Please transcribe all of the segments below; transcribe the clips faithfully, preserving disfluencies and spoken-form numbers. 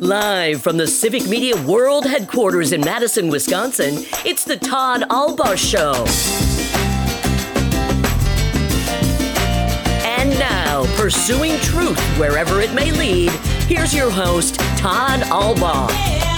Live from the Civic Media World Headquarters in Madison, Wisconsin, it's the Todd Albaugh Show. And now, pursuing truth wherever it may lead, here's your host, Todd Albaugh.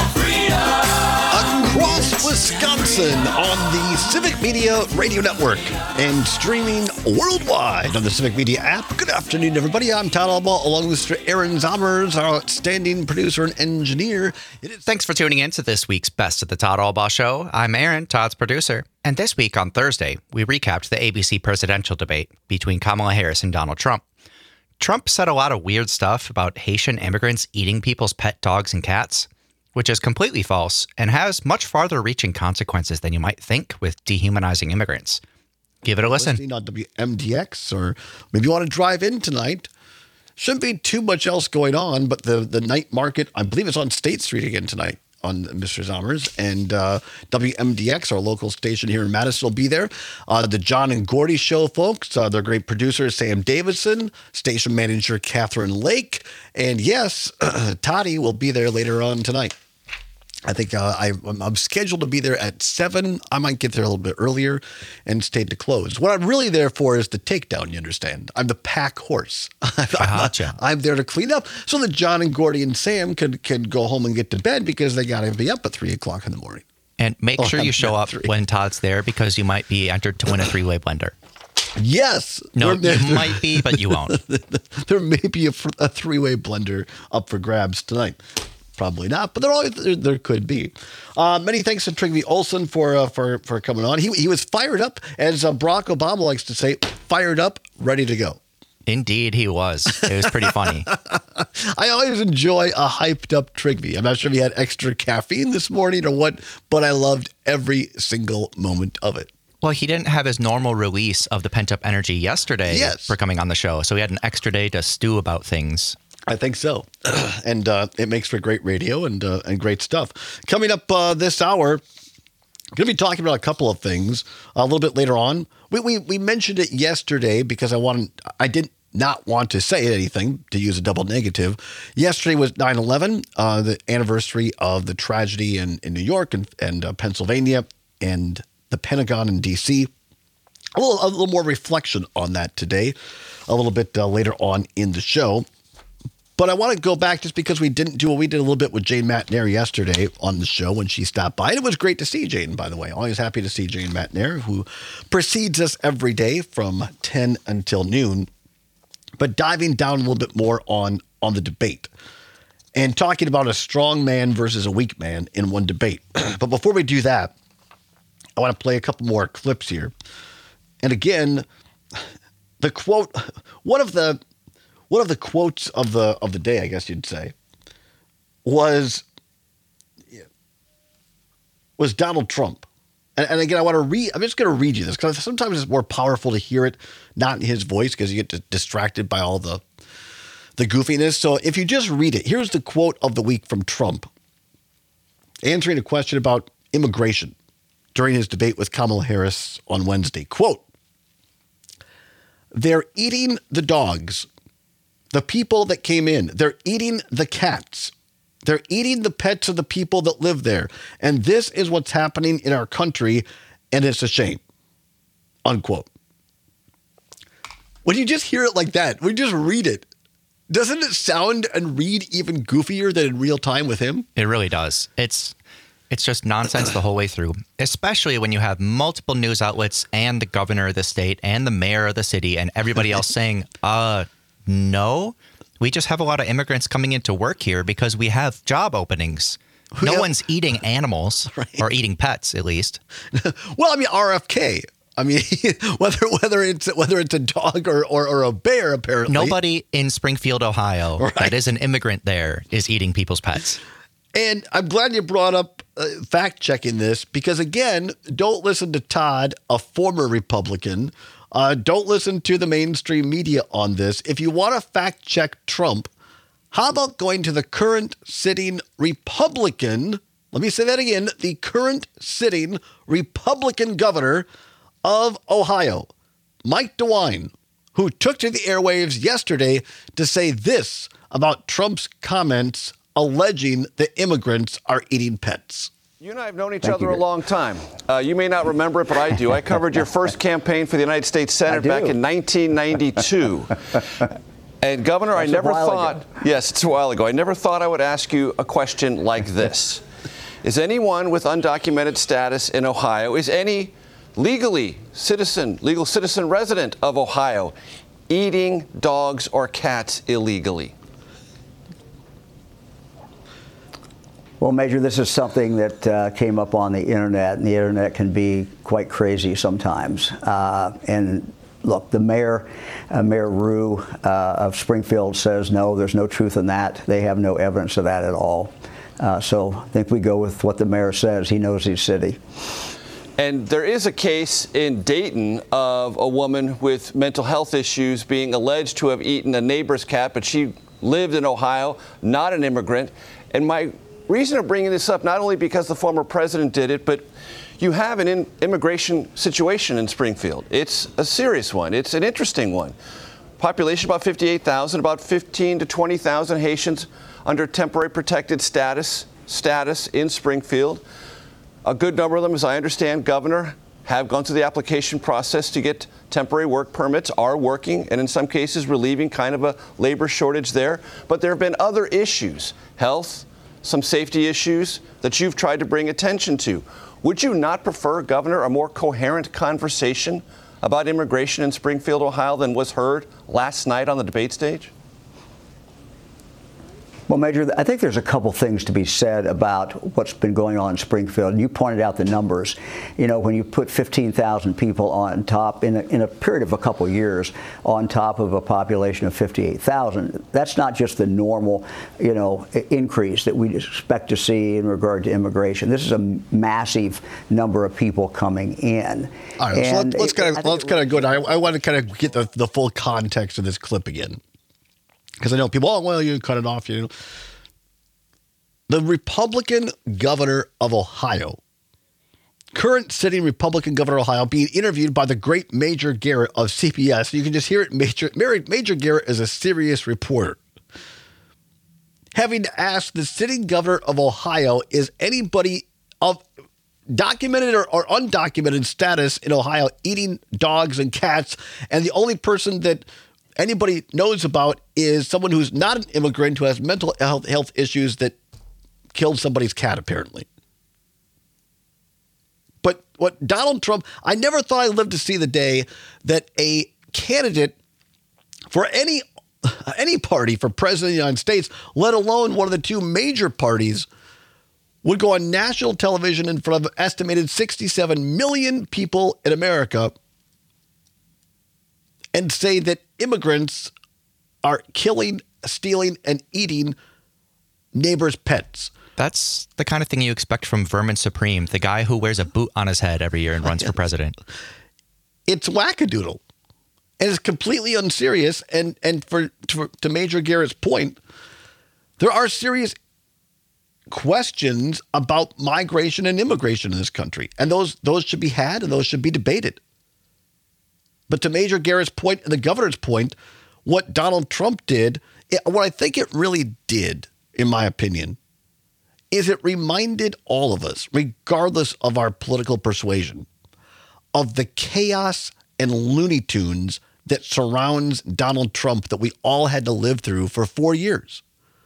Across Wisconsin on the Civic Media Radio Network and streaming worldwide on the Civic Media app. Good afternoon, everybody. I'm Todd Albaugh, along with Mister Aaron Zommers, our outstanding producer and engineer. It is- Thanks for tuning in to this week's Best of the Todd Albaugh Show. I'm Aaron, Todd's producer. And this week on Thursday, we recapped the A B C presidential debate between Kamala Harris and Donald Trump. Trump said a lot of weird stuff about Haitian immigrants eating people's pet dogs and cats, which is completely false and has much farther-reaching consequences than you might think with dehumanizing immigrants. Give it a listen. Listening on W M D X, or maybe you want to drive in tonight. Shouldn't be too much else going on, but the, the night market, I believe it's on State Street again tonight on Mister Zommers, and uh, W M D X, our local station here in Madison, will be there. Uh, the John and Gordy Show, folks, uh, their great producer, Sam Davidson, station manager, Catherine Lake, and yes, Toddy will be there later on tonight. I think uh, I, I'm scheduled to be there at seven. I might get there a little bit earlier and stay to close. What I'm really there for is the takedown, you understand? I'm the pack horse. Gotcha. I'm there to clean up so that John and Gordy and Sam can, can go home and get to bed because they got to be up at three o'clock in the morning. And make Oh, sure you I'm show not up three. when Todd's there because you might be entered to win a three-way blender. Yes. No, There- you might be, but you won't. There may be a, fr- a three-way blender up for grabs tonight. Probably not, but there always there, there could be. Uh, many thanks to Trygve Olsen for uh, for for coming on. He he was fired up, as uh, Barack Obama likes to say, fired up, ready to go. Indeed, he was. It was pretty funny. I always enjoy a hyped up Trygve. I'm not sure if he had extra caffeine this morning or what, but I loved every single moment of it. Well, he didn't have his normal release of the pent-up energy yesterday Yes. for coming on the show, so he had an extra day to stew about things. I think so. And uh, it makes for great radio and uh, and great stuff. Coming up uh, this hour, going to be talking about a couple of things a little bit later on. We, we we mentioned it yesterday because I wanted, I did not want to say anything, to use a double negative. Yesterday was nine eleven, uh, the anniversary of the tragedy in, in New York and, and uh, Pennsylvania and the Pentagon in D C. A little, a little more reflection on that today, a little bit uh, later on in the show. But I want to go back just because we didn't do what we did a little bit with Jane Matnair yesterday on the show when she stopped by. And it was great to see Jane, by the way. Always happy to see Jane Matnair, who precedes us every day from ten until noon. But diving down a little bit more on, on the debate and talking about a strong man versus a weak man in one debate. But before we do that, I want to play a couple more clips here. And again, the quote, one of the... One of the quotes of the of the day, I guess you'd say, was was Donald Trump. And, and again, I want to read. I'm just going to read you this because sometimes it's more powerful to hear it not in his voice because you get distracted by all the the goofiness. So if you just read it, here's the quote of the week from Trump, answering a question about immigration during his debate with Kamala Harris on Wednesday. Quote: "They're eating the dogs. The people that came in, they're eating the cats. They're eating the pets of the people that live there. And this is what's happening in our country, and it's a shame." Unquote. When you just hear it like that, when you just read it, doesn't it sound and read even goofier than in real time with him? It really does. It's it's just nonsense the whole way through, especially when you have multiple news outlets and the governor of the state and the mayor of the city and everybody else saying, uh, no, we just have a lot of immigrants coming into work here because we have job openings. No Yeah. one's eating animals Right. or eating pets, at least. Well, I mean, R F K. I mean, whether whether it's whether it's a dog or, or, or a bear, apparently. Nobody in Springfield, Ohio, Right. that is an immigrant there is eating people's pets. And I'm glad you brought up uh, fact-checking this because, again, don't listen to Todd, a former Republican. Uh, don't listen to the mainstream media on this. If you want to fact-check Trump, how about going to the current sitting Republican, let me say that again, the current sitting Republican governor of Ohio, Mike DeWine, who took to the airwaves yesterday to say this about Trump's comments alleging that immigrants are eating pets. You and I have known each Thank other you. a long time. Uh, you may not remember it, but I do. I covered your first campaign for the United States Senate back in nineteen ninety-two. And Governor, That's I never a while thought, ago. yes, it's a while ago. I never thought I would ask you a question like this. Is anyone with undocumented status in Ohio, is any legally citizen, legal citizen resident of Ohio eating dogs or cats illegally? Well, Major, this is something that uh, came up on the internet, and the internet can be quite crazy sometimes. Uh, and look, the mayor, uh, Mayor Rue uh, of Springfield says, no, there's no truth in that. They have no evidence of that at all. Uh, so I think we go with what the mayor says. He knows his city. And there is a case in Dayton of a woman with mental health issues being alleged to have eaten a neighbor's cat, but she lived in Ohio, not an immigrant. And my reason of bringing this up, not only because the former president did it, but you have an in- immigration situation in Springfield. It's a serious one. It's an interesting one. Population about fifty-eight thousand, about fifteen to twenty thousand Haitians under temporary protected status status in Springfield. A good number of them, as I understand, Governor, have gone through the application process to get temporary work permits, are working, and in some cases relieving kind of a labor shortage there. But there have been other issues, health, some safety issues that you've tried to bring attention to. Would you not prefer, Governor, a more coherent conversation about immigration in Springfield, Ohio than was heard last night on the debate stage? Well, Major, I think there's a couple things to be said about what's been going on in Springfield. You pointed out the numbers. You know, when you put fifteen thousand people on top in a, in a period of a couple years on top of a population of fifty-eight thousand, that's not just the normal, you know, increase that we expect to see in regard to immigration. This is a massive number of people coming in. All right, and so let's kind of let's kind of go. I, I want to kind of get the, the full context of this clip again. Because I know people, oh, well, you cut it off. You know, the Republican governor of Ohio, current sitting Republican governor of Ohio, being interviewed by the great Major Garrett of C B S. You can just hear it. Major, Major Garrett is a serious reporter. Having asked the sitting governor of Ohio, is anybody of documented or, or undocumented status in Ohio eating dogs and cats? And the only person that anybody knows about is someone who's not an immigrant who has mental health, health issues that killed somebody's cat, apparently. But what Donald Trump, I never thought I'd live to see the day that a candidate for any any party for president of the United States, let alone one of the two major parties, would go on national television in front of an estimated sixty-seven million people in America and say that immigrants are killing, stealing, and eating neighbors' pets. That's the kind of thing you expect from Vermin Supreme, the guy who wears a boot on his head every year and runs for president. It's wackadoodle. And it's completely unserious. And and for to, to Major Garrett's point, there are serious questions about migration and immigration in this country. And those those should be had and those should be debated. But to Major Garrett's point and the governor's point, what Donald Trump did, it, what I think it really did, in my opinion, is it reminded all of us, regardless of our political persuasion, of the chaos and Looney Tunes that surrounds Donald Trump that we all had to live through for four years.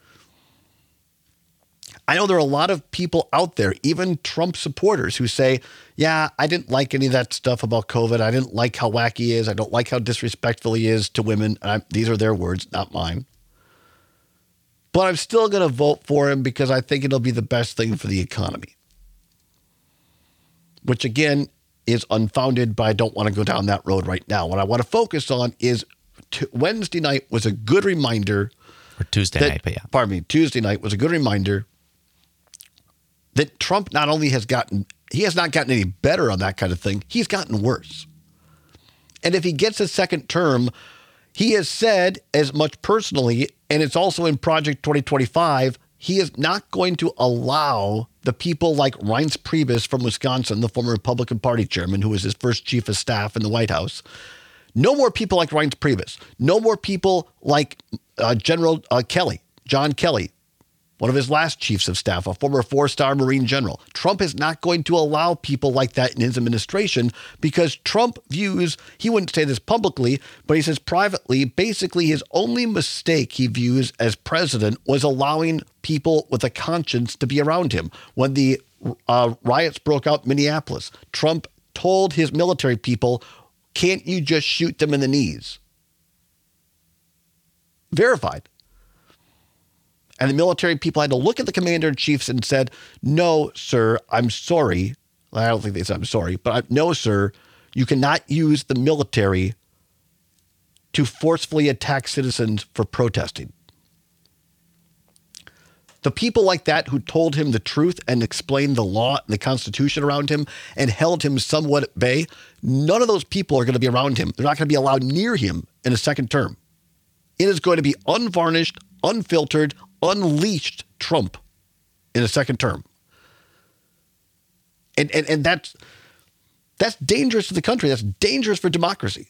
I know there are a lot of people out there, even Trump supporters, who say, yeah, I didn't like any of that stuff about COVID. I didn't like how wacky he is. I don't like how disrespectful he is to women. I, these are their words, not mine. But I'm still going to vote for him because I think it'll be the best thing for the economy. Which, again, is unfounded, but I don't want to go down that road right now. What I want to focus on is t- Wednesday night was a good reminder. Or Tuesday that, night, but yeah. Pardon me, Tuesday night was a good reminder that Trump not only has gotten, he has not gotten any better on that kind of thing, he's gotten worse. And if he gets a second term, he has said as much personally, and it's also in Project twenty twenty-five, he is not going to allow the people like Reince Priebus from Wisconsin, the former Republican Party chairman, who was his first chief of staff in the White House. No more people like Reince Priebus. No more people like uh, General uh, Kelly, John Kelly, one of his last chiefs of staff, a former four-star Marine general. Trump is not going to allow people like that in his administration because Trump views, he wouldn't say this publicly, but he says privately, basically his only mistake he views as president was allowing people with a conscience to be around him. When the uh, riots broke out in Minneapolis, Trump told his military people, can't you just shoot them in the knees? Verified. And the military people had to look at the commander-in-chiefs and said, no, sir, I'm sorry. Well, I don't think they said I'm sorry, but I, no, sir, you cannot use the military to forcefully attack citizens for protesting. The people like that who told him the truth and explained the law and the Constitution around him and held him somewhat at bay, none of those people are going to be around him. They're not going to be allowed near him in a second term. It is going to be unvarnished, unfiltered, unleashed Trump in a second term. And, and, and that's, that's dangerous to the country. That's dangerous for democracy.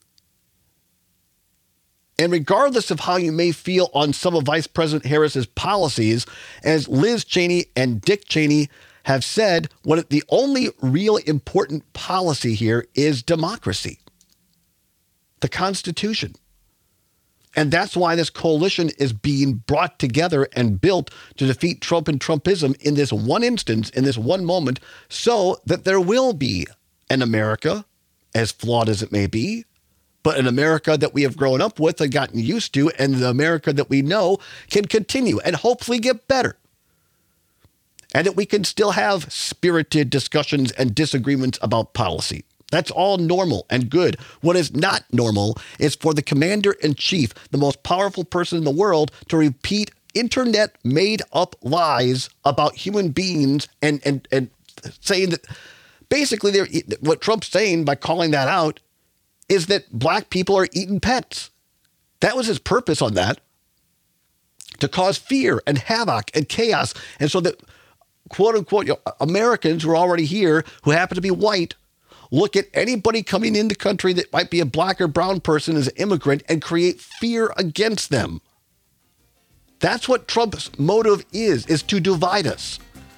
And regardless of how you may feel on some of Vice President Harris's policies, as Liz Cheney and Dick Cheney have said, what the only real important policy here is democracy, the Constitution. And that's why this coalition is being brought together and built to defeat Trump and Trumpism in this one instance, in this one moment, so that there will be an America, as flawed as it may be, but an America that we have grown up with and gotten used to, and the America that we know can continue and hopefully get better. And that we can still have spirited discussions and disagreements about policy. That's all normal and good. What is not normal is for the commander-in-chief, the most powerful person in the world, to repeat internet made-up lies about human beings and, and, and saying that basically they're, what Trump's saying by calling that out is that black people are eating pets. That was his purpose on that, to cause fear and havoc and chaos. And so that, quote unquote, you know, Americans who are already here, who happen to be white, look at anybody coming in the country that might be a black or brown person as an immigrant and create fear against them. That's what Trump's motive is, is to divide us.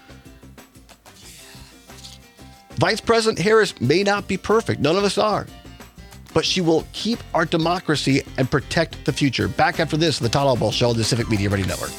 Vice President Harris may not be perfect. None of us are. But she will keep our democracy and protect the future. Back after this, the Todd Albaugh Show, the Civic Media Radio Network.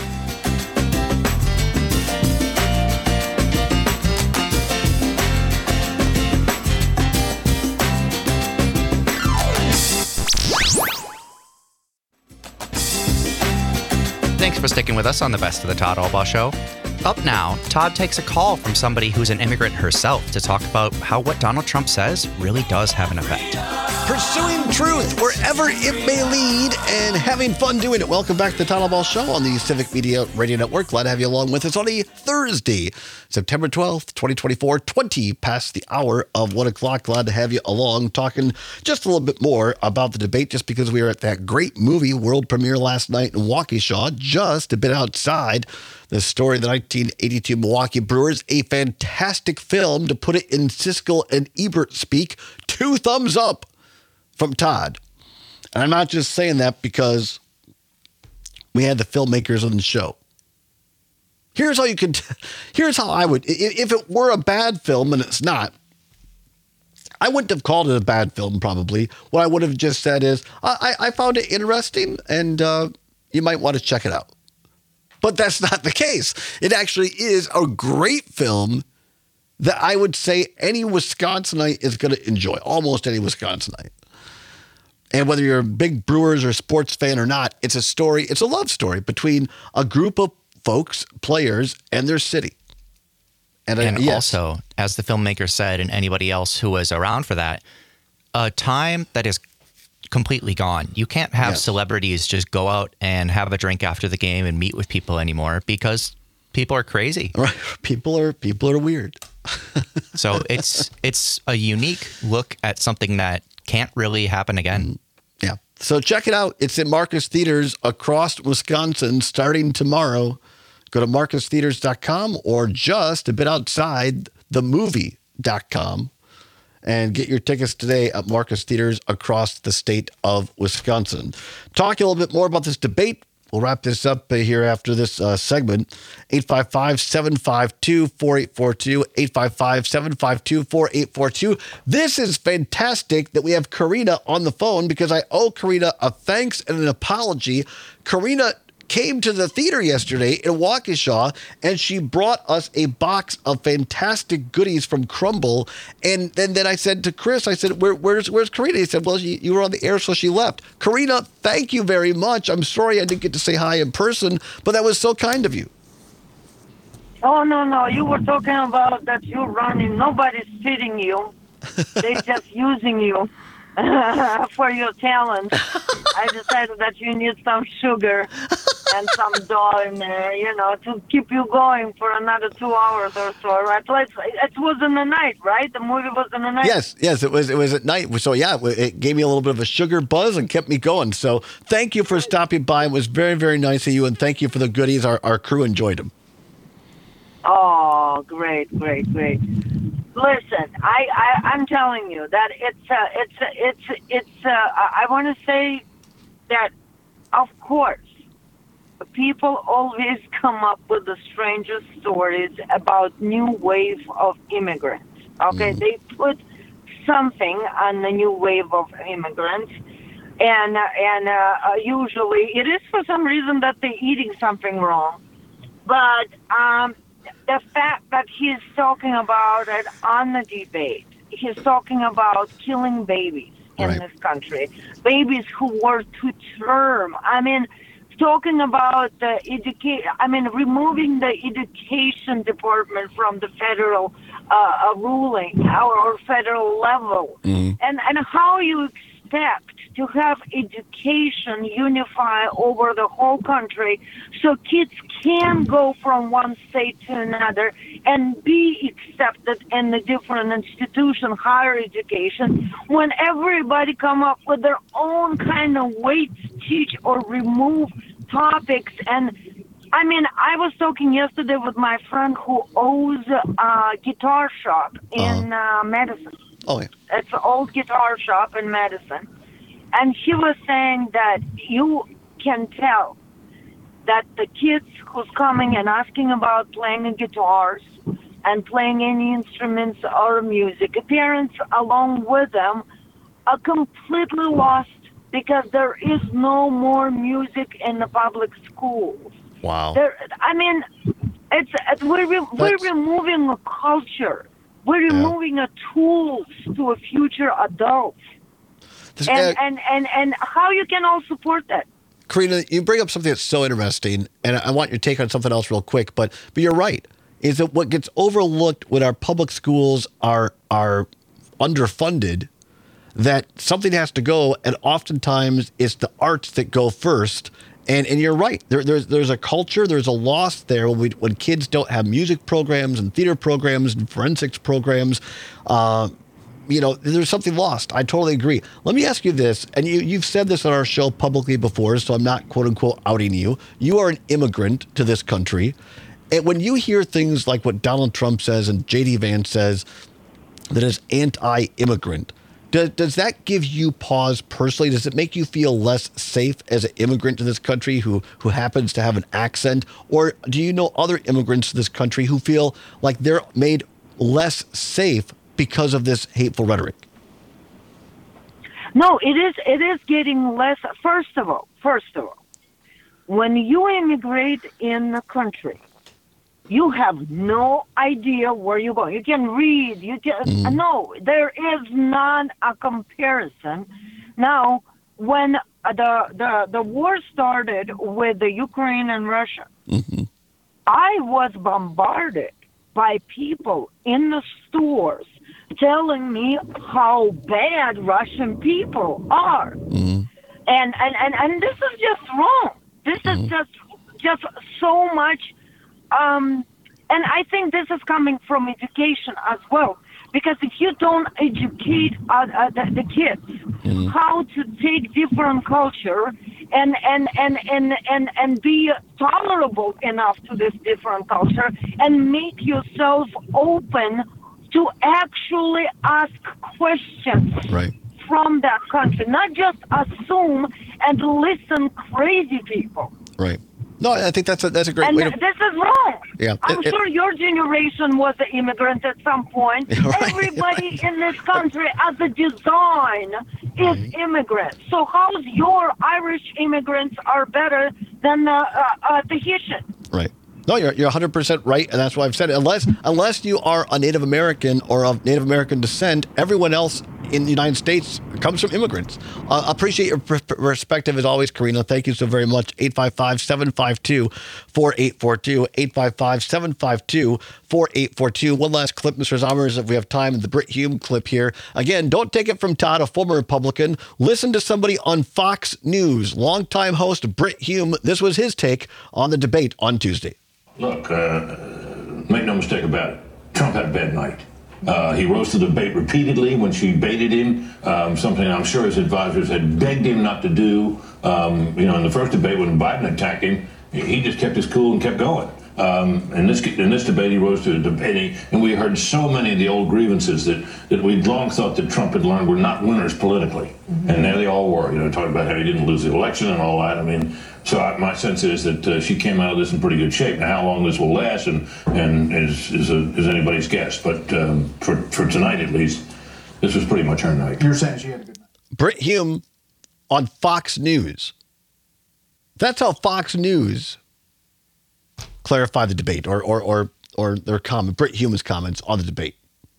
Thanks for sticking with us on the Best of the Todd Albaugh Show. Up now, Todd takes a call from somebody who's an immigrant herself to talk about how what Donald Trump says really does have an effect. Pursuing truth wherever it may lead and having fun doing it. Welcome back to the Todd Albaugh Show on the Civic Media Radio Network. Glad to have you along with us on a Thursday, September twelfth, twenty twenty-four, twenty past the hour of one o'clock. Glad to have you along talking just a little bit more about the debate, just because we were at that great movie world premiere last night in Waukesha, just a bit outside the story of the nineteen eighty-two Milwaukee Brewers, a fantastic film, to put it in Siskel and Ebert speak. Two thumbs up from Todd. And I'm not just saying that because we had the filmmakers on the show. Here's how you could, here's how I would, if it were a bad film, and it's not, I wouldn't have called it a bad film, probably. What I would have just said is, I, I found it interesting, and uh, you might want to check it out. But that's not the case. It actually is a great film that I would say any Wisconsinite is going to enjoy, almost any Wisconsinite. And whether you're a big Brewers or sports fan or not, it's a story, it's a love story between a group of folks, players, and their city. And, and uh, yes. also, as the filmmaker said, and anybody else who was around for that, a time that is completely gone. You can't have yes. celebrities just go out and have a drink after the game and meet with people anymore because people are crazy. Right. People are people are weird. So it's it's a unique look at something that can't really happen again. Yeah. So check it out. It's in Marcus Theaters across Wisconsin starting tomorrow. Go to marcus theaters dot com or just a bit outside the movie dot com and get your tickets today at Marcus Theaters across the state of Wisconsin. Talk a little bit more about this debate. We'll wrap this up uh, here after this uh, segment. eight five five, seven five two, four eight four two, eight five five, seven five two, four eight four two. This is fantastic that we have Karina on the phone because I owe Karina a thanks and an apology. Karina came to the theater yesterday in Waukesha, and she brought us a box of fantastic goodies from Crumble. And then, then I said to Chris, I said, Where, where's where's Karina? He said, well, she, you were on the air, so she left. Karina, thank you very much. I'm sorry I didn't get to say hi in person, but that was so kind of you. Oh, no, no. You were talking about that you're running. Nobody's feeding you. They're just using you for your talent. I decided that you need some sugar and some dough in there, you know, to keep you going for another two hours or so, right? It was in the night, right? The movie was in the night? Yes, yes, it was It was at night. So, yeah, it gave me a little bit of a sugar buzz and kept me going. So thank you for stopping by. It was very, very nice of you, and thank you for the goodies. Our, our crew enjoyed them. Oh, great, great, great. Listen, I, I, I'm telling you that it's, uh, it's, uh, it's, it's, uh, I want to say that, of course, people always come up with the strangest stories about new wave of immigrants. Okay, mm. They put something on the new wave of immigrants, and uh, and uh, uh, usually it is for some reason that they're eating something wrong. But um, the fact that he's talking about it on the debate, he's talking about killing babies in right. this country, babies who were to term. I mean, talking about the education, I mean, removing the education department from the federal uh, ruling or, or federal level, mm-hmm. and and how you expect to have education unify over the whole country so kids can go from one state to another and be accepted in the different institution, higher education, when everybody come up with their own kind of way to teach or remove topics. And I mean, I was talking yesterday with my friend who owns a guitar shop in uh, Madison. Oh, yeah. It's an old guitar shop in Madison. And he was saying that you can tell that the kids who's coming and asking about playing guitars and playing any instruments or music, parents along with them are completely lost because there is no more music in the public schools. Wow. There, I mean, it's, it's we're, re- we're removing a culture. We're removing yeah. a tools to a future adults. This, and, uh, and, and, and how you can all support that. Karina, you bring up something that's so interesting, and I want your take on something else real quick, but but you're right, is that what gets overlooked when our public schools are are underfunded, that something has to go, and oftentimes it's the arts that go first. And and you're right, there, there's there's a culture, there's a loss there when, we, when kids don't have music programs and theater programs and forensics programs. Uh, you know, there's something lost. I totally agree. Let me ask you this, and you, you've said this on our show publicly before, so I'm not quote unquote outing you. You are an immigrant to this country. And when you hear things like what Donald Trump says and J D Vance says that is anti-immigrant, does, does that give you pause personally? Does it make you feel less safe as an immigrant to this country who, who happens to have an accent? Or do you know other immigrants to this country who feel like they're made less safe because of this hateful rhetoric? No, it is it is getting less. First of all, first of all, when you immigrate in the country, you have no idea where you're going. You can read, you can mm. no, there is not a comparison. Now, when the the, the war started with the Ukraine and Russia, mm-hmm. I was bombarded by people in the stores telling me how bad Russian people are. Mm-hmm. And, and, and, and this is just wrong. This mm-hmm. is just just so much. Um, and I think this is coming from education as well. Because if you don't educate uh, uh, the, the kids mm-hmm. how to take different culture and, and, and, and, and, and be tolerable enough to this different culture and make yourself open to actually ask questions right. from that country, not just assume and listen crazy people. Right. No, I think that's a, that's a great And way to... this is wrong. Yeah. I'm It- it- sure your generation was an immigrant at some point. Right. Everybody in this country as a design is immigrant. So how's your Irish immigrants are better than the uh, uh, Tahitian? Right. No, you're you're one hundred percent right, and that's why I've said it. Unless unless you are a Native American or of Native American descent, everyone else in the United States comes from immigrants. Uh, appreciate your per- perspective as always, Karina. Thank you so very much. eight five five, seven five two, four eight four two, eight five five, seven five two, four eight four two. One last clip, Mister Zommers, if we have time, the Brit Hume clip here. Again, don't take it from Todd, a former Republican. Listen to somebody on Fox News. Longtime host Brit Hume. This was his take on the debate on Tuesday. Look, uh, make no mistake about it. Trump had a bad night. Uh, he rose to the debate repeatedly when she baited him, um, something I'm sure his advisors had begged him not to do. Um, you know, in the first debate when Biden attacked him, he just kept his cool and kept going. Um, in this in this debate, he rose to the debate, and we heard so many of the old grievances that, that we'd long thought that Trump had learned were not winners politically. Mm-hmm. And there they all were, you know, talking about how he didn't lose the election and all that. I mean, so I, my sense is that uh, she came out of this in pretty good shape. Now, how long this will last and, and is, is, a, is anybody's guess. But um, for, for tonight, at least, this was pretty much her night. You're saying she had a good night. Brit Hume on Fox News. That's how Fox News clarified the debate, or or or or their comment, Brit Hume's comments on the debate.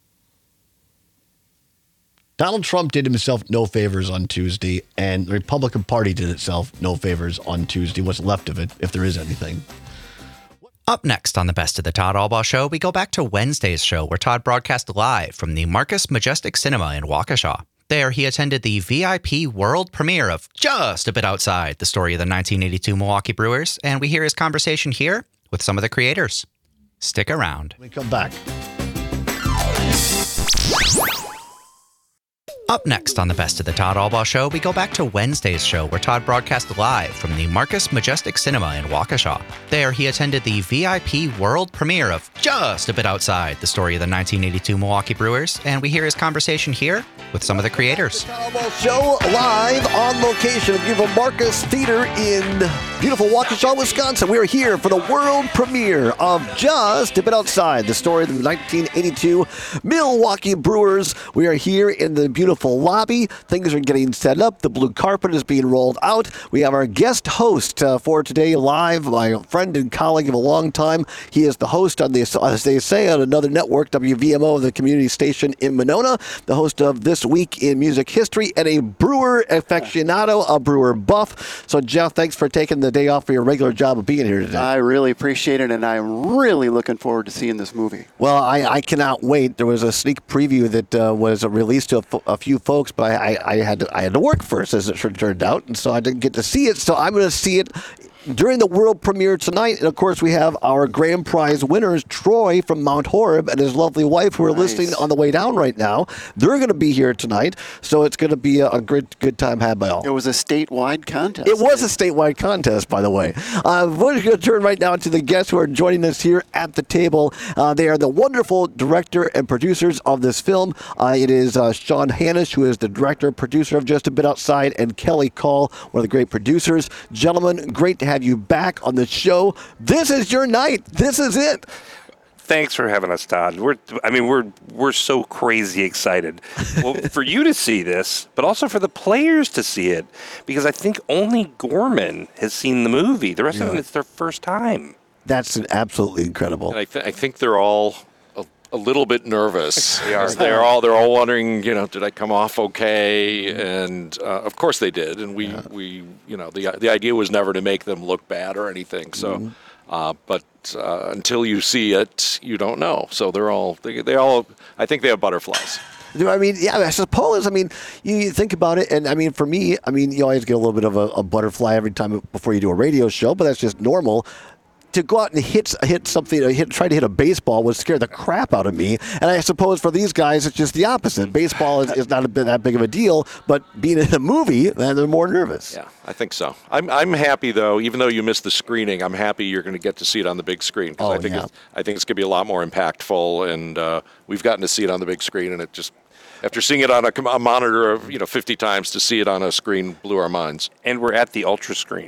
Donald Trump did himself no favors on Tuesday, and the Republican Party did itself no favors on Tuesday. What's left of it, if there is anything. Up next on the Best of the Todd Albaugh Show, we go back to Wednesday's show where Todd broadcast live from the Marcus Majestic Cinema in Waukesha. There, he attended the V I P world premiere of Just a Bit Outside, the story of the nineteen eighty-two Milwaukee Brewers, and we hear his conversation here with some of the creators. Stick around. When we come back. Up next on the Best of the Todd Albaugh Show, we go back to Wednesday's show where Todd broadcast live from the Marcus Majestic Cinema in Waukesha. There, he attended the V I P world premiere of Just a Bit Outside, the story of the nineteen eighty-two Milwaukee Brewers, and we hear his conversation here with some of the creators. Todd Albaugh Show live on location at beautiful Marcus Theater in beautiful Waukesha, Wisconsin. We are here for the world premiere of Just a Bit Outside, the story of the nineteen eighty-two Milwaukee Brewers. We are here in the beautiful lobby. Things are getting set up. The blue carpet is being rolled out. We have our guest host uh, for today live, my friend and colleague of a long time. He is the host on the, as they say, on another network, W V M O, the community station in Monona, the host of This Week in Music History, and a brewer aficionado, a brewer buff. So, Jeff, thanks for taking the day off for your regular job of being here today. I really appreciate it, and I'm really looking forward to seeing this movie. Well, I, I cannot wait. There was a sneak preview that uh, was released to a, f- a few folks, but I, I, I had to, I had to work first, as it turned out, and so I didn't get to see it. So I'm going to see it during the world premiere tonight. And of course, we have our grand prize winners, Troy from Mount Horeb and his lovely wife, who are Nice. listening on the way down right now. They're going to be here tonight, so it's going to be a, a good good time had by all. It was a statewide contest. It was a statewide contest, by the way. Uh, we're going to turn right now to the guests who are joining us here at the table. Uh, they are the wonderful director and producers of this film. Uh, it is uh, Sean Hannish, who is the director and producer of Just a Bit Outside, and Kelly Call, one of the great producers. Gentlemen, great to have you back on the show. This is your night. This is it. Thanks for having us, Todd. We're, I mean, we're we're so crazy excited. Well, for you to see this, but also for the players to see it, because I think only Gorman has seen the movie. The rest Yeah. of them, it's their first time. That's absolutely incredible. And I, th- I think they're all a, a little bit nervous. They are. They're all they're all wondering, you know, did I come off okay? And uh, of course they did. And we, yeah. we you know, the the idea was never to make them look bad or anything. So, mm-hmm. uh, but uh, until you see it, you don't know. So they're all they, they all. I think they have butterflies. I mean, yeah, I suppose. I mean, you, you think about it, and I mean, for me, I mean, you always get a little bit of a, a butterfly every time before you do a radio show, but that's just normal. To go out and hit hit something, hit, try to hit a baseball would scare the crap out of me. And I suppose for these guys, it's just the opposite. Baseball is, is not a bit that big of a deal, but being in a movie, then they're more nervous. Yeah, I think so. I'm I'm happy though, even though you missed the screening, I'm happy you're going to get to see it on the big screen. Oh, I think yeah. it's, I think it's going to be a lot more impactful, and uh, we've gotten to see it on the big screen, and it just. After seeing it on a, a monitor of, you know, fifty times, to see it on a screen blew our minds. And we're at the Ultra Screen.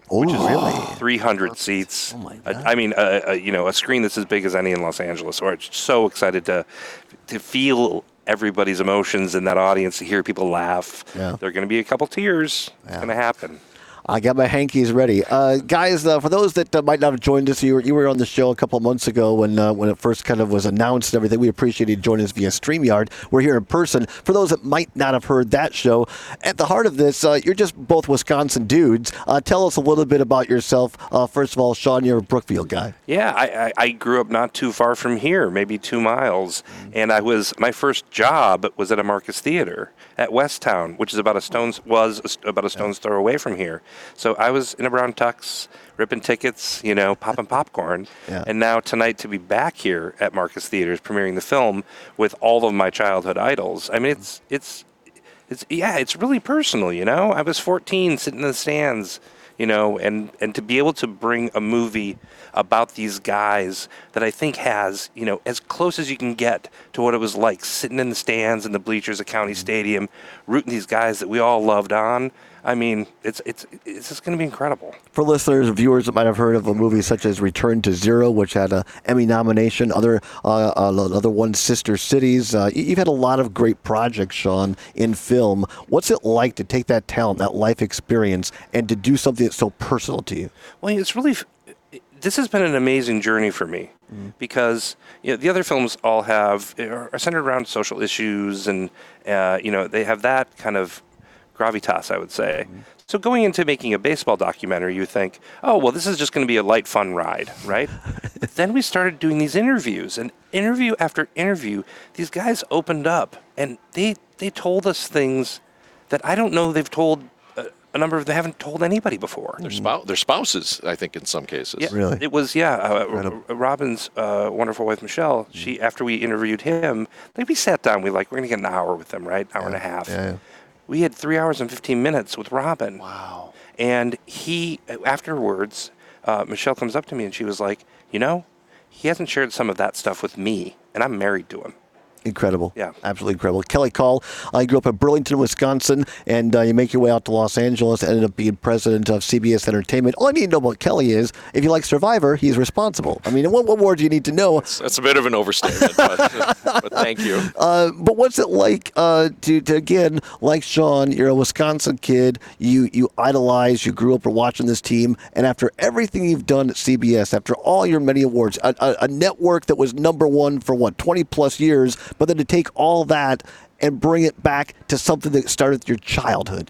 Oh, which is really? three hundred seats. Oh my A- God. I mean, a, a, you know, a screen that's as big as any in Los Angeles. We're so excited to to feel everybody's emotions in that audience, to hear people laugh. Yeah. There are going to be a couple tears. It's Yeah. going to happen. I got my hankies ready. Uh, guys, uh, for those that uh, might not have joined us, you were, you were on the show a couple of months ago when uh, when it first kind of was announced and everything. We appreciate you joining us via StreamYard. We're here in person. For those that might not have heard that show, at the heart of this, uh, you're just both Wisconsin dudes. Uh, tell us a little bit about yourself. Uh, first of all, Sean, you're a Brookfield guy. Yeah, I, I, I grew up not too far from here, maybe two miles, and I was my first job was at a Marcus Theater at Westtown, which is about a stone's was a st- about a stone's throw away from here. So I was in a brown tux, ripping tickets, you know, popping popcorn, Yeah. and now tonight to be back here at Marcus Theaters premiering the film with all of my childhood idols. I mean, it's it's it's yeah, it's really personal, you know. I was fourteen, sitting in the stands, you know, and and to be able to bring a movie about these guys that I think has, you know, as close as you can get to what it was like sitting in the stands in the bleachers at County Stadium, rooting these guys that we all loved on. I mean, it's it's it's just going to be incredible. For listeners and viewers that might have heard of a movie such as Return to Zero, which had an Emmy nomination, other uh, uh, other one, Sister Cities. Uh, you- you've had a lot of great projects, Sean, in film. What's it like to take that talent, that life experience, and to do something that's so personal to you? Well, it's really, this has been an amazing journey for me because you know, the other films all have, are centered around social issues and, uh, you know, they have that kind of gravitas, I would say. So going into making a baseball documentary, you think, oh, well, this is just going to be a light, fun ride, right? Then we started doing these interviews, and interview after interview, these guys opened up, and they, they told us things that I don't know they've told uh, a number of, they haven't told anybody before. Their, spou- their spouses, I think, in some cases. Yeah, Really? It was, yeah. Uh, R- Robin's uh, wonderful wife, Michelle, she, after we interviewed him, like we sat down, we like, we're going to get an hour with him, right? Hour and a half. Yeah, yeah. We had three hours and fifteen minutes with Robin. Wow. And he, afterwards, uh, Michelle comes up to me and she was like, you know, he hasn't shared some of that stuff with me, and I'm married to him. Incredible. Yeah. Absolutely incredible. Kelly Call, uh, you grew up in Burlington, Wisconsin, and uh, you make your way out to Los Angeles, ended up being president of C B S Entertainment. All I need to know about Kelly is, if you like Survivor, he's responsible. I mean, what, what more do you need to know? That's a bit of an overstatement, but, but thank you. Uh, but what's it like uh, to, to, again, like Sean, you're a Wisconsin kid, you, you idolize, you grew up watching this team, and after everything you've done at C B S, after all your many awards, a, a, a network that was number one for, what, twenty plus years, but then to take all that and bring it back to something that started your childhood.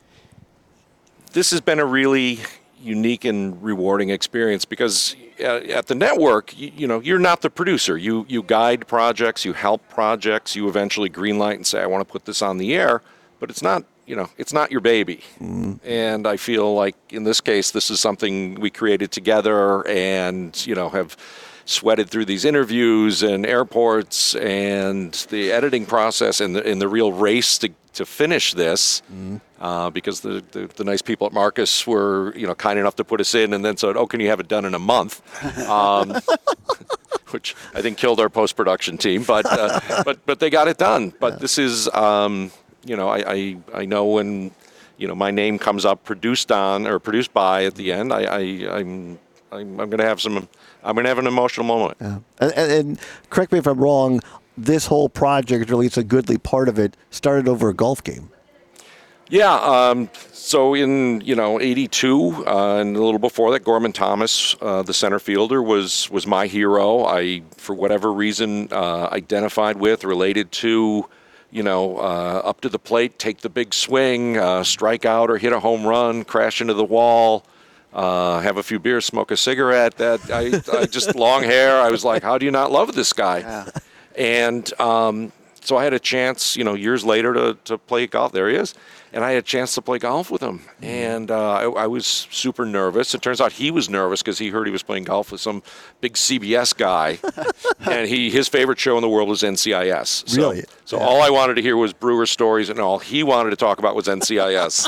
This has been a really unique and rewarding experience because uh, at the network, you, you know, you're not the producer. You you guide projects, you help projects, you eventually greenlight and say, I want to put this on the air, but it's not, you know, it's not your baby. Mm. And I feel like in this case, this is something we created together and, you know, have sweated through these interviews and airports and the editing process and the, and the real race to, to finish this mm. uh, because the, the, the nice people at Marcus were, you know, kind enough to put us in and then said, oh, can you have it done in a month? Um, which I think killed our post-production team, but, uh, but, but they got it done. But yeah. This is, um, you know, I, I, I know when, you know, my name comes up produced on or produced by at the end, I, I, I'm, I'm, I'm going to have some, I'm going to have an emotional moment. Yeah. And, and, and correct me if I'm wrong, this whole project, or at least a goodly part of it, started over a golf game. Yeah. Um, so in, you know, eighty-two uh, and a little before that, Gorman Thomas, uh, the center fielder, was was my hero. I, for whatever reason, uh, identified with, related to, you know, uh, up to the plate, take the big swing, uh, strike out or hit a home run, crash into the wall. Uh, have a few beers, smoke a cigarette. That I, I just long hair. I was like, how do you not love this guy? Yeah. And um, so I had a chance, you know, years later to, to play golf. There he is. And I had a chance to play golf with him. Mm. And uh, I, I was super nervous. It turns out he was nervous because he heard he was playing golf with some big C B S guy. And he his favorite show in the world was N C I S. So, really? So yeah. all I wanted to hear was Brewer stories, and all he wanted to talk about was N C I S.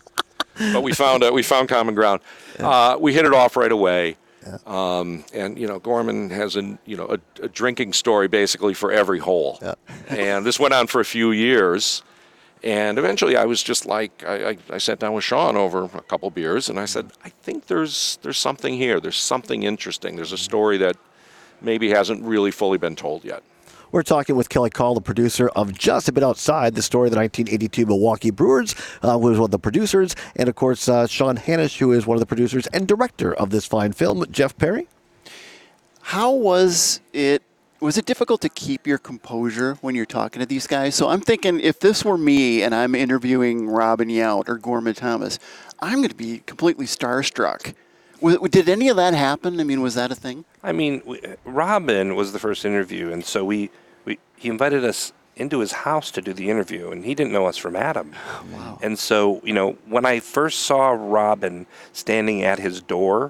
But we found uh, we found common ground. Yeah. Uh, we hit it off right away. Yeah. Um, and, you know, Gorman has an, you know, a, a drinking story basically for every hole. Yeah. And this went on for a few years. And eventually I was just like, I, I, I sat down with Sean over a couple beers, and I said, I think there's there's something here. There's something interesting. There's a story that maybe hasn't really fully been told yet. We're talking with Kelly Call, the producer of Just a Bit Outside, the story of the nineteen eighty-two Milwaukee Brewers, uh, who was one of the producers, and, of course, uh, Sean Hannish, who is one of the producers and director of this fine film. Jeff Perry? How was it? Was it difficult to keep your composure when you're talking to these guys? So I'm thinking if this were me and I'm interviewing Robin Yount or Gorman Thomas, I'm going to be completely starstruck. Did any of that happen? I mean, was that a thing? I mean, we, Robin was the first interview, and so we, we he invited us into his house to do the interview, and he didn't know us from Adam. Wow. And so, you know, when I first saw Robin standing at his door,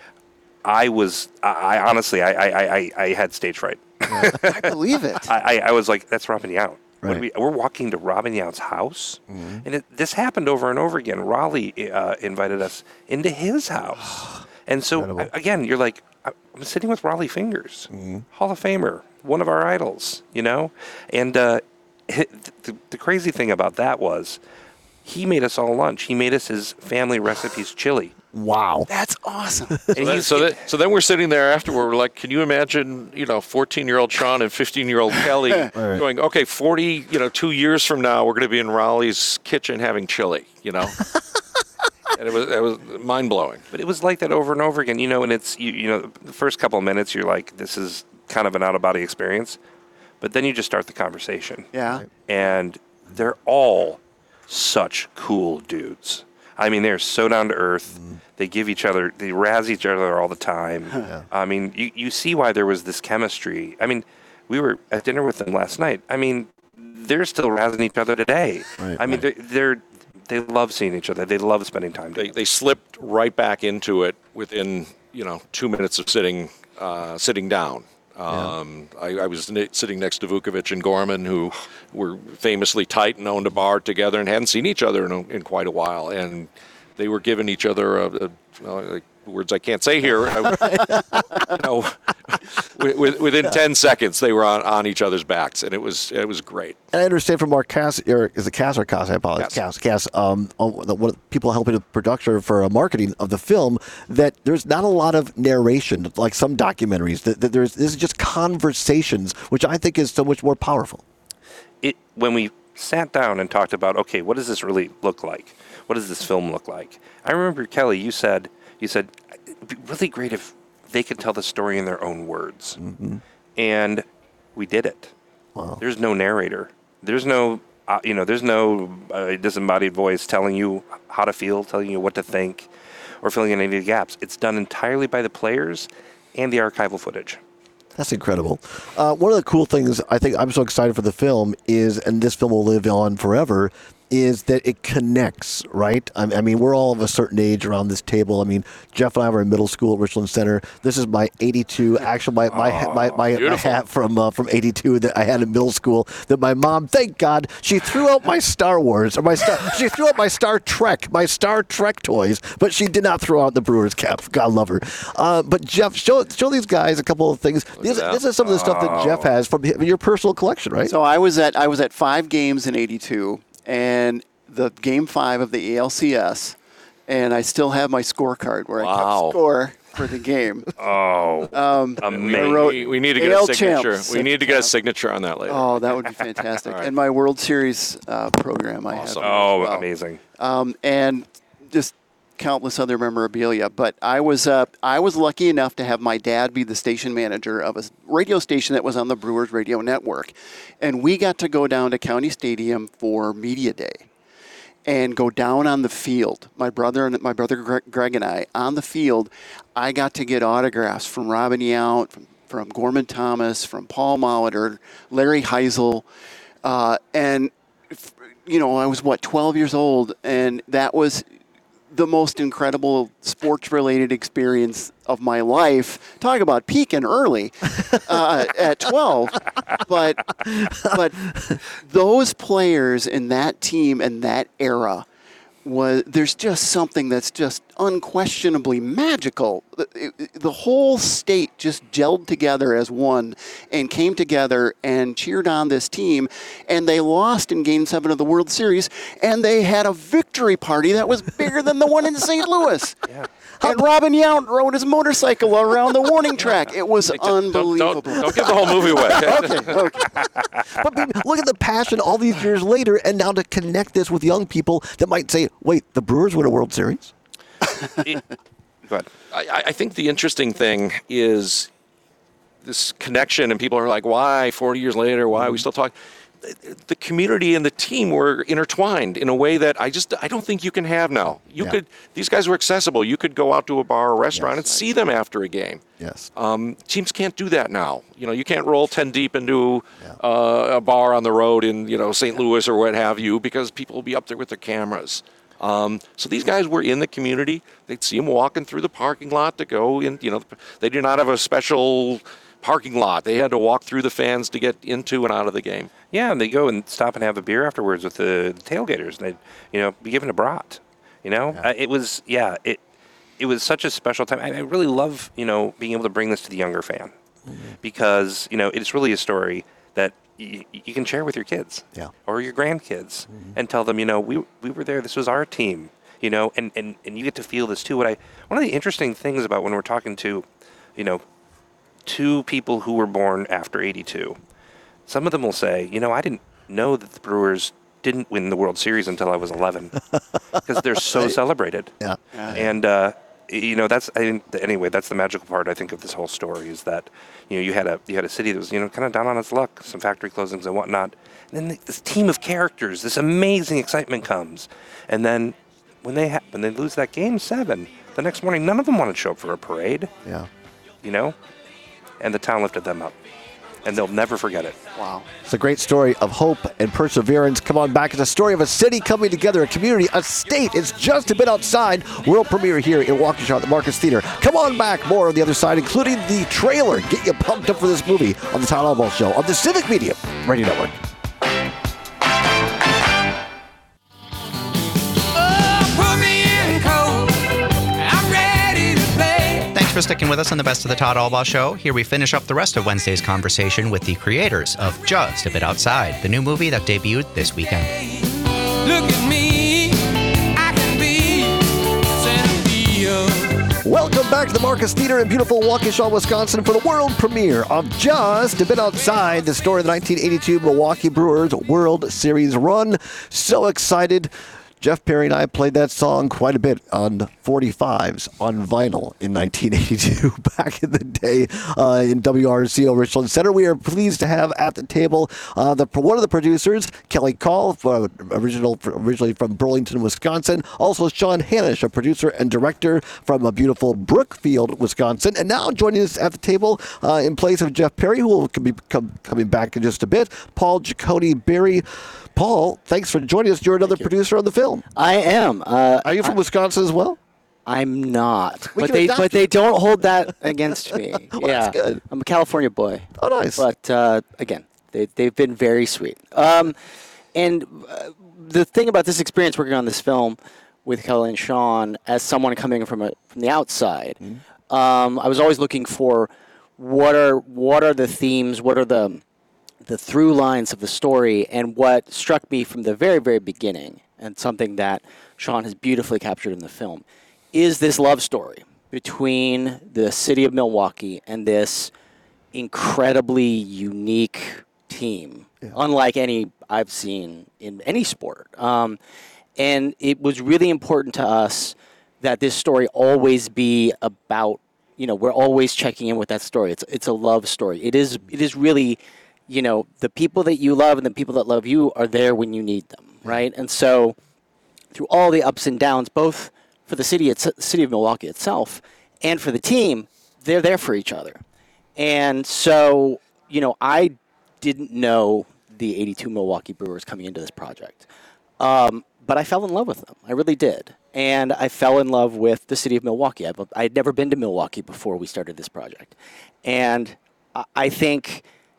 I was, I, I honestly, I, I, I, I had stage fright. Yeah, I believe it. I, I was like, that's Robin Yount. Right. We, we're walking to Robin Yount's house, mm-hmm. and it, this happened over and over again. Raleigh uh, invited us into his house. And so, Incredible. again, you're like, I'm sitting with Raleigh Fingers, mm-hmm. Hall of Famer, one of our idols, you know? And uh, the, the crazy thing about that was he made us all lunch. He made us his family recipes chili. Wow. That's awesome. And So, then, he's- so, that, so then we're sitting there afterward. We're like, can you imagine, you know, fourteen-year-old Sean and fifteen-year-old Kelly going, okay, forty, you know, two years from now, we're going to be in Raleigh's kitchen having chili, you know? And it was it was mind blowing. But it was like that over and over again, you know, and it's, you, you know, the first couple of minutes, you're like, this is kind of an out-of-body experience. But then you just start the conversation. Yeah. And they're all such cool dudes. I mean, they're so down to earth. Mm. They give each other, they razz each other all the time. Yeah. I mean, you, you see why there was this chemistry. I mean, we were at dinner with them last night. I mean, they're still razzing each other today. Right, I mean, right. they're, they're they love seeing each other. They love spending time They, together. they slipped right back into it within, you know, two minutes of sitting uh, sitting down. Um, yeah. I, I was n- sitting next to Vukovic and Gorman, who were famously tight and owned a bar together and hadn't seen each other in, a, in quite a while. And they were giving each other a, a, well, like words I can't say here. I, you know, with, within ten seconds, they were on, on each other's backs, and it was it was great. And I understand from Mark Cass, or is it Cass or Cass? I apologize. Cass. Cass, Cass um, one of the people helping with production for uh, marketing of the film, that there's not a lot of narration like some documentaries. That, that there's this is just conversations, which I think is so much more powerful. It when we sat down and talked about, okay, what does this really look like? What does this film look like? I remember, Kelly, you said you said it'd be really great if they could tell the story in their own words. Mm-hmm. And we did it. Wow. There's no narrator. There's no, uh, you know, there's no uh, disembodied voice telling you how to feel, telling you what to think, or filling in any of the gaps. It's done entirely by the players and the archival footage. That's incredible. Uh, one of the cool things I think I'm so excited for the film is, and this film will live on forever, is that it connects, right? I I mean, we're all of a certain age around this table. I mean, Jeff and I were in middle school at Richland Center. This is my eighty-two, actually my my Oh, my, my, my hat from uh, from eighty-two that I had in middle school. That my mom, thank God, she threw out my Star Wars or my Star, she threw out my Star Trek, my Star Trek toys, but she did not throw out the Brewers cap. God love her. Uh, but Jeff, show show these guys a couple of things. This, this is some of the stuff that Jeff has from your personal collection, right? So I was at I was at five games in eighty-two, and the game five of the A L C S, and I still have my scorecard where I Wow. kept score for the game. Oh, Um, amazing. wrote We, we need to get A L a signature. champs. We need to get a signature on that later. Oh, that would be fantastic. All right. And my World Series uh, program I Awesome. have. Oh, as well. amazing. Um, and just countless other memorabilia. But I was uh, I was lucky enough to have my dad be the station manager of a radio station that was on the Brewers radio network, and we got to go down to County Stadium for media day, and go down on the field. My brother and my brother Greg, Greg and I on the field. I got to get autographs from Robin Yount, from, from Gorman Thomas, from Paul Molitor, Larry Heisel, uh, and you know I was what twelve years old, and that was the most incredible sports-related experience of my life. Talk about peaking early uh, at twelve. But but those players in that team and that era was, there's just something that's just unquestionably magical. The, it, the whole state just gelled together as one and came together and cheered on this team, and they lost in Game seven of the World Series, and they had a victory party that was bigger than the one in Saint Louis. Yeah. And Robin Yount rode his motorcycle around the warning track. It was unbelievable. Don't, don't, don't give the whole movie away. okay, okay. But baby, look at the passion all these years later, and now to connect this with young people that might say, wait, the Brewers win a World Series? It, go ahead. I, I think the interesting thing is this connection, and people are like, why forty years later, why are we still talking? The community and the team were intertwined in a way that I just I don't think you can have now. You Yeah. could these guys were accessible. You could go out to a bar or restaurant Yes. and see them after a game. Yes. Um, teams can't do that now. You know, you can't roll ten deep into uh, a bar on the road in you know Saint Louis or what have you because people will be up there with their cameras. Um, so these guys were in the community. They'd see them walking through the parking lot to go in. You know, they did not have a special parking lot. They had to walk through the fans to get into and out of the game. Yeah, and they go and stop and have a beer afterwards with the tailgaters, and they, you know, be given a brat. You know, Yeah. uh, it was yeah, it it was such a special time. I, I really love you know being able to bring this to the younger fan because you know it's really a story that y- you can share with your kids Yeah. or your grandkids and tell them, you know, we we were there. This was our team. You know, and, and, and you get to feel this too. What I one of the interesting things about when we're talking to, you know, two people who were born after eighty-two. Some of them will say, you know, I didn't know that the Brewers didn't win the World Series until I was eleven because they're so celebrated. Yeah. And, uh, you know, that's, I think, anyway, that's the magical part, I think, of this whole story is that, you know, you had a you had a city that was, you know, kind of down on its luck, some factory closings and whatnot. And then this team of characters, this amazing excitement comes. And then when they, ha- when they lose that game seven, the next morning, none of them wanted to show up for a parade, Yeah. you know? And the town lifted them up. And they'll never forget it. Wow. It's a great story of hope and perseverance. Come on back. It's a story of a city coming together, a community, a state. It's just a bit outside. World premiere here in Waukesha at the Marcus Theater. Come on back. More on the other side, including the trailer. Get you pumped up for this movie on the Todd Albaugh Show on the Civic Media Radio Network. Thanks for sticking with us on the Best of the Todd Albaugh Show. Here we finish up the rest of Wednesday's conversation with the creators of Just a Bit Outside, the new movie that debuted this weekend. Look at me, I can be Santa Fe. Welcome back to the Marcus Theater in beautiful Waukesha, Wisconsin for the world premiere of Just a Bit Outside, the story of the nineteen eighty-two Milwaukee Brewers World Series run. So excited. Jeff Perry and I played that song quite a bit on forty-fives on vinyl in nineteen eighty-two, back in the day uh, in W R C O Richland Center. We are pleased to have at the table uh, the one of the producers, Kelly Call, uh, original originally from Burlington, Wisconsin. Also Sean Hanish, a producer and director from a beautiful Brookfield, Wisconsin. And now joining us at the table uh, in place of Jeff Perry, who will be com- coming back in just a bit, Paul Giacone Berry. Paul, thanks for joining us. You're another producer on the film. I am. Uh, Are you from I, Wisconsin as well? I'm not. We but can they adopt but you. they don't hold that against me. Well, yeah, that's good. I'm a California boy. Oh, nice. But uh, again, they they've been very sweet. Um, and uh, the thing about this experience working on this film with Kelly and Sean, as someone coming from a, from the outside, mm-hmm. um, I was always looking for what are what are the themes, what are the the through lines of the story, and what struck me from the very, very beginning, and something that Sean has beautifully captured in the film, is this love story between the city of Milwaukee and this incredibly unique team, yeah. unlike any I've seen in any sport. Um, and it was really important to us that this story always be about, you know, we're always checking in with that story. It's it's a love story. It is it is really, you know, the people that you love and the people that love you are there when you need them, right? And so through all the ups and downs, both for the city, it's, city of Milwaukee itself and for the team, they're there for each other. And so, you know, I didn't know the eighty-two Milwaukee Brewers coming into this project. Um, but I fell in love with them. I really did. And I fell in love with the city of Milwaukee. I've, I'd never been to Milwaukee before we started this project. And I think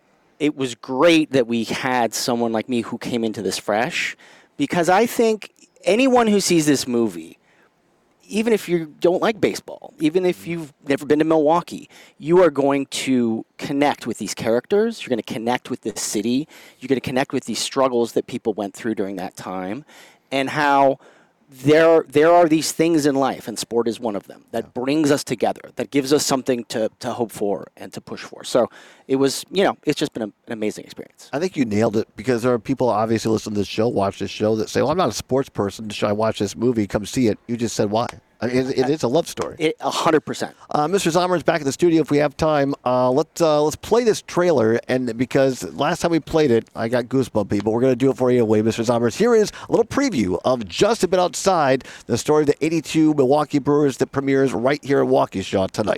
it was great that we had someone like me who came into this fresh, because I think anyone who sees this movie, even if you don't like baseball, even if you've never been to Milwaukee, you are going to connect with these characters. You're going to connect with this city. You're going to connect with these struggles that people went through during that time, and how there there are these things in life, and sport is one of them, that brings us together, that gives us something to, to hope for and to push for. So it was, you know, it's just been a, an amazing experience. I think you nailed it, because there are people obviously listen to this show, watch this show, that say, well, I'm not a sports person. Should I watch this movie? Come see it. You just said why. I mean, it, it is a love story. A hundred percent. Uh, Mister Zomer is back in the studio. If we have time, uh, let's uh, let's play this trailer. And because last time we played it, I got goosebumps, but we're going to do it for you anyway, Mister Zomer. Here is a little preview of Just a Bit Outside, the story of the eighty-two Milwaukee Brewers that premieres right here in Waukesha tonight.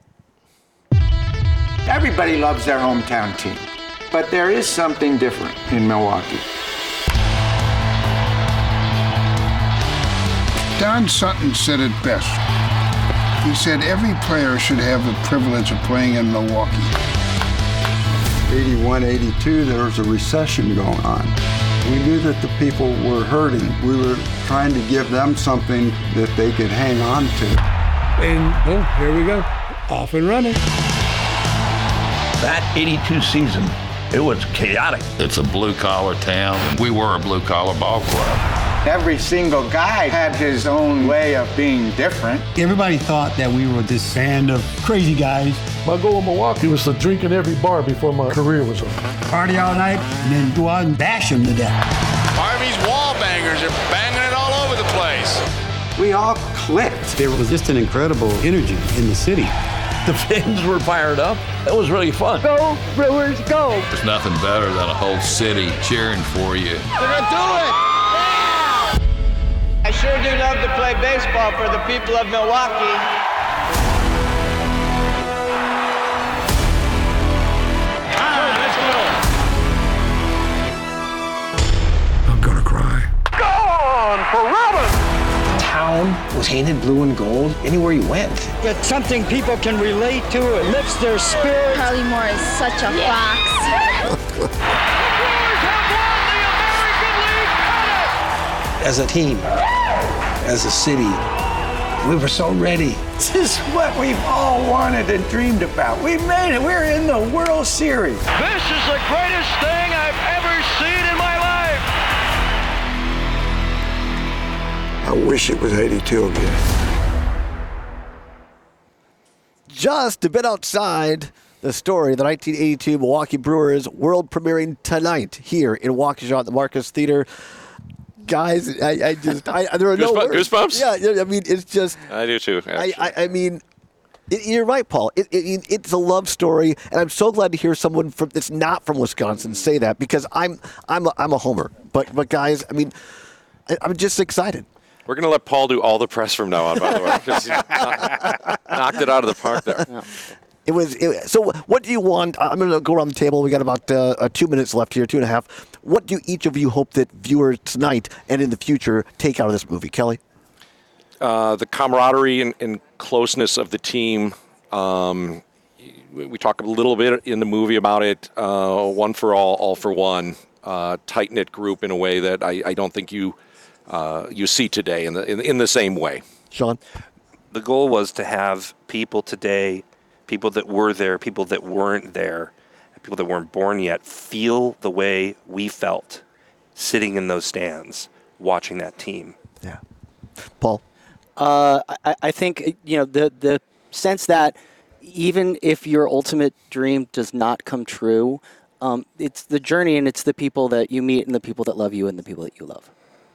Everybody loves their hometown team, but there is something different in Milwaukee. Don Sutton said it best. He said every player should have the privilege of playing in Milwaukee. eighty-one, eighty-two, there was a recession going on. We knew that the people were hurting. We were trying to give them something that they could hang on to. And, oh, here we go. Off and running. That eighty-two season, it was chaotic. It's a blue-collar town, and we were a blue-collar ball club. Every single guy had his own way of being different. Everybody thought that we were this band of crazy guys. My goal in Milwaukee was to drink in every bar before my career was over. Party all night and then go out and bash them to death. Harvey's wall bangers are banging it all over the place. We all clicked. There was just an incredible energy in the city. The fans were fired up. It was really fun. Go, Brewers, go. There's nothing better than a whole city cheering for you. They're going to do it. I sure do love to play baseball for the people of Milwaukee. I'm gonna cry. Gone for Robin! Town was painted blue and gold anywhere you went. It's something people can relate to. It lifts their spirit. Charlie Moore is such a yeah. fox. As a team, as a city, we were so ready. This is what we've all wanted and dreamed about. We made it. We're in the World Series. This is the greatest thing I've ever seen in my life. I wish it was eighty-two again. Just a Bit Outside, the story of the nineteen eighty-two Milwaukee Brewers, world premiering tonight here in Waukesha at the Marcus Theater. Guys, I, I just, I, there are no Goosebumps? words. Goosebumps? Yeah, I mean, it's just. I do too. I, I, I mean, it, you're right, Paul. It, it, it's a love story, and I'm so glad to hear someone from that's not from Wisconsin say that, because I'm, I'm, a, I'm a homer. But, but guys, I mean, I, I'm just excited. We're going to let Paul do all the press from now on, by the way. Just knocked, knocked it out of the park there. Yeah. It was it, so. What do you want? I'm going to go around the table. We got about uh, uh, two minutes left here, two and a half. What do each of you hope that viewers tonight and in the future take out of this movie, Kelly? Uh, the camaraderie and, and closeness of the team. Um, we, we talk a little bit in the movie about it. Uh, one for all, all for one. Uh, tight knit group in a way that I, I don't think you uh, you see today in the in, in the same way. Sean, the goal was to have people today. People that were there, people that weren't there, people that weren't born yet, feel the way we felt sitting in those stands, watching that team. Yeah. Paul? Uh, I, I think, you know, the, the sense that even if your ultimate dream does not come true, um, it's the journey and it's the people that you meet and the people that love you and the people that you love.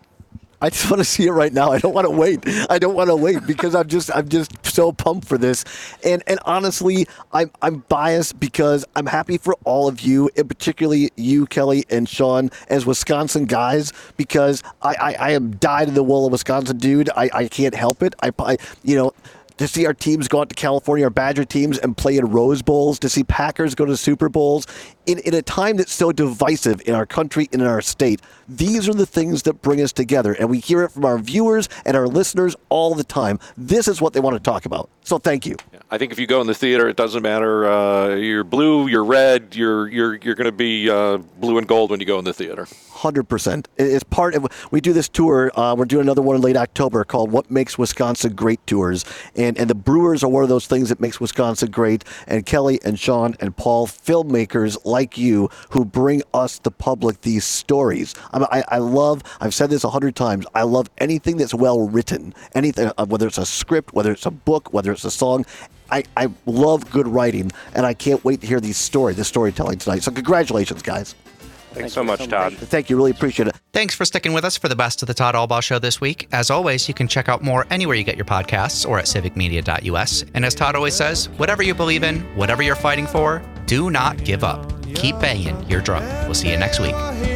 I just want to see it right now. I don't want to wait. I don't want to wait because I'm just I'm just so pumped for this. And and honestly, I'm I'm biased because I'm happy for all of you, and particularly you, Kelly and Sean, as Wisconsin guys, because I I, I am dyed in the wool of Wisconsin, dude. I, I can't help it. I, I you know. To see our teams go out to California, our Badger teams, and play in Rose Bowls, to see Packers go to Super Bowls, in, in a time that's so divisive in our country and in our state, these are the things that bring us together. And we hear it from our viewers and our listeners all the time. This is what they want to talk about. So thank you. Yeah. I think if you go in the theater, it doesn't matter. Uh, you're blue, you're red, you're you're you're going to be uh, blue and gold when you go in the theater. one hundred percent. It's part of, we do this tour. Uh, we're doing another one in late October called What Makes Wisconsin Great Tours. And, and the Brewers are one of those things that makes Wisconsin great. And Kelly and Sean and Paul, filmmakers like you who bring us, the public, these stories. I, mean, I, I love, I've said this a hundred times, I love anything that's well written. Anything, uh, whether it's a script, whether it's a book, whether it's a song. I, I love good writing, and I can't wait to hear these stories, this storytelling tonight. So congratulations, guys. Thanks Thank so much, so Todd. Much. Thank you. Really appreciate it. Thanks for sticking with us for the Best of the Todd Albaugh Show this week. As always, you can check out more anywhere you get your podcasts or at civic media dot u s. And as Todd always says, whatever you believe in, whatever you're fighting for, do not give up. Keep banging your drum. We'll see you next week.